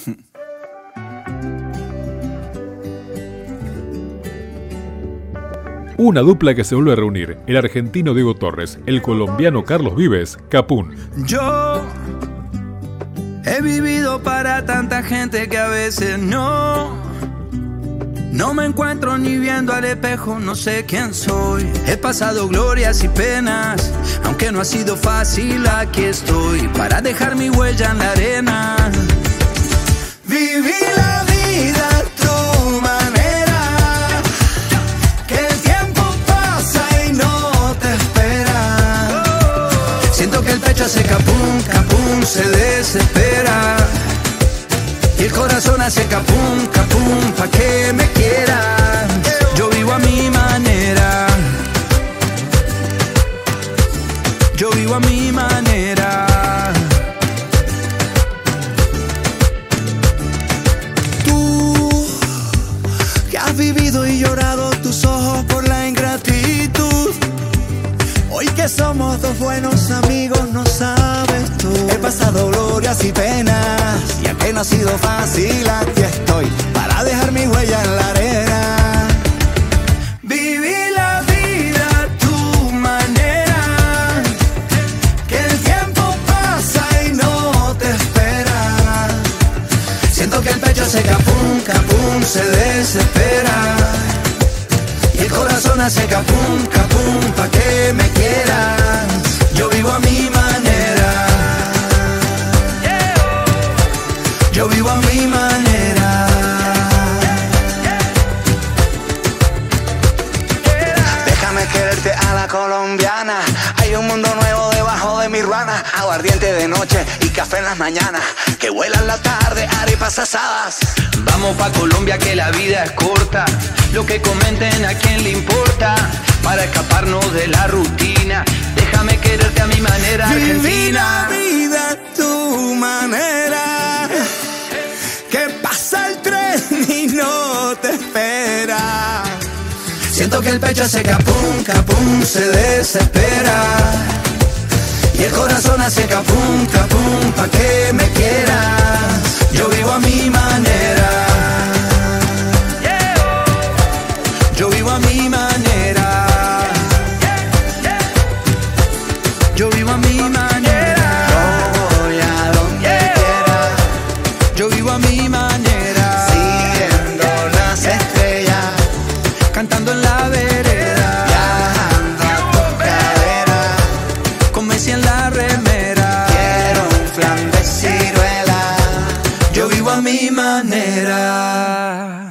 Una dupla que se vuelve a reunir, el argentino Diego Torres, el colombiano Carlos Vives, Capún. Yo he vivido para tanta gente que a veces no me encuentro ni viendo al espejo, no sé quién soy. He pasado glorias y penas, aunque no ha sido fácil, aquí estoy para dejar mi huella en la arena. Viví la vida a tu manera, que el tiempo pasa y no te espera. Siento que el pecho hace capum, capum, se desespera. Y el corazón hace capum, capum, pa' que me quieras. Yo vivo a mi manera. Yo vivo a mi manera. Tú, que has vivido y llorado tus ojos por la ingratitud. Hoy que somos dos buenos amigos, no sabes tú. He pasado glorias y penas, y aunque no ha sido fácil, aquí estoy para dejar mi huella en la arena. Viví la vida a tu manera, que el tiempo pasa y no te espera. Siento que el pecho hace capum, capum, se desespera. Y el corazón hace capum, capum, pa' que me quieras. Yo vivo a mi manera. Yo vivo a mi manera. Déjame quererte a la colombiana. Hay un mundo nuevo debajo de mi ruana. Aguardiente de noche y café en las mañanas. Que vuelan la tarde, arepas asadas. Vamos pa' Colombia que la vida es corta. Lo que comenten a quién le importa. Para escaparnos de la rutina. Déjame quererte a mi manera, Argentina. Viví la vida a tu manera. Que pasa el tren y no te espera. Siento que el pecho hace capum, capum, se desespera. Y el corazón hace capum, capum, pa' que me quieras. Yo vivo a mi manera. Yo vivo a mi manera. Yo vivo a mi manera. Yo voy a donde quiera. Yo vivo a mi manera. Siguiendo las estrellas, cantando en la vereda. Viajando a tu cadera, con Messi en la remera. Quiero un flan de ciruela. Yo vivo a mi manera.